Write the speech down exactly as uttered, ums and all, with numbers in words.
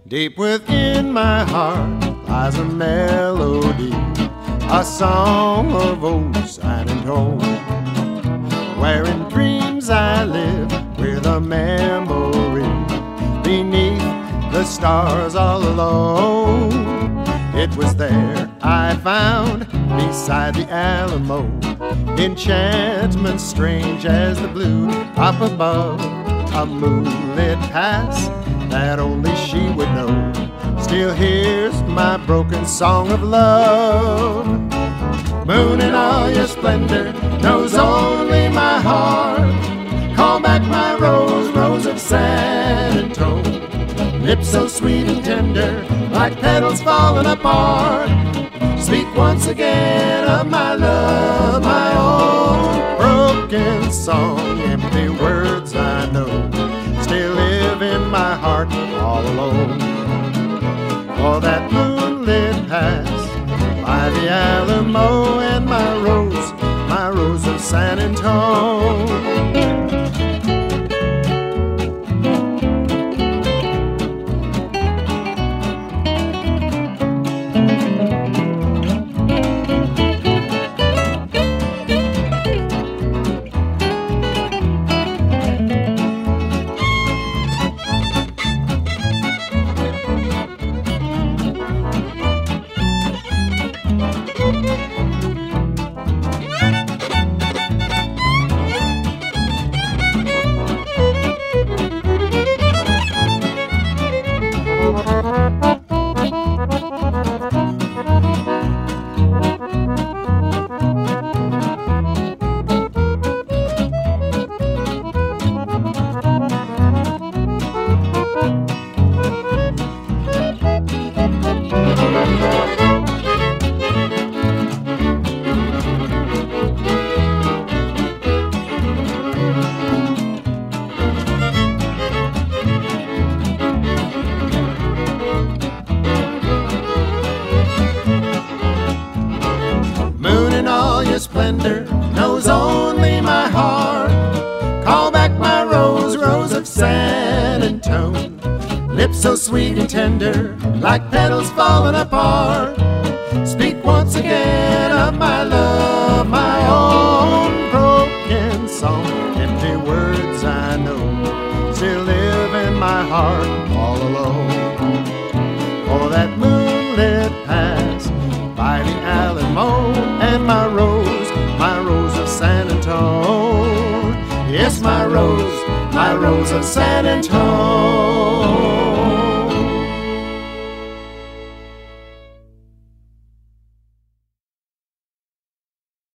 Deep within my heart lies a melody, a song of old San Antone, where in dreams I live with a memory beneath the stars all alone. It was there I found, beside the Alamo, enchantment strange as the blue up above, a moonlit pass that only she would know. Still hears my broken song of love. Moon in all your splendor knows only my heart. Call back my rose, rose of San Antone. Lips so sweet and tender, like petals falling apart. Speak once again of my love, my own. Broken song, empty words I know, still live in my heart all alone. For that moonlit pass by the Alamo, and my rose, my rose of San Antone. Splendor knows only my heart. Call back my rose, rose of San Antone. Lips so sweet and tender, like petals falling apart. Speak once again of my love, my own. Broken song, empty words I know, still live in my heart all alone. For that moonlit pass by the Alamo, and my rose, my rose of San Antone. Yes, my rose, my rose of San Antone.